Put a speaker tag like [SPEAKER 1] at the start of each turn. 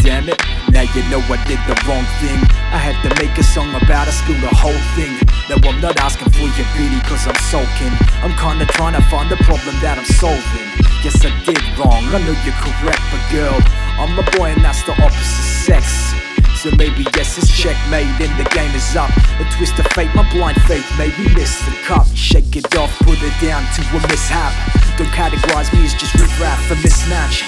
[SPEAKER 1] damn it, now you know I did the wrong thing. I had to make a song about it, spill the whole thing. Now I'm not asking for your pity cause I'm sulking. I'm kinda trying to find the problem that I'm solving. Yes, I did wrong, I know you're correct, but girl, I'm a boy and that's the opposite sex. So maybe yes, it's checkmate and the game is up. A twist of fate, my blind faith made me miss the cup. Shake it off, put it down to a mishap. Don't categorize me as just riff-raff, a mismatch.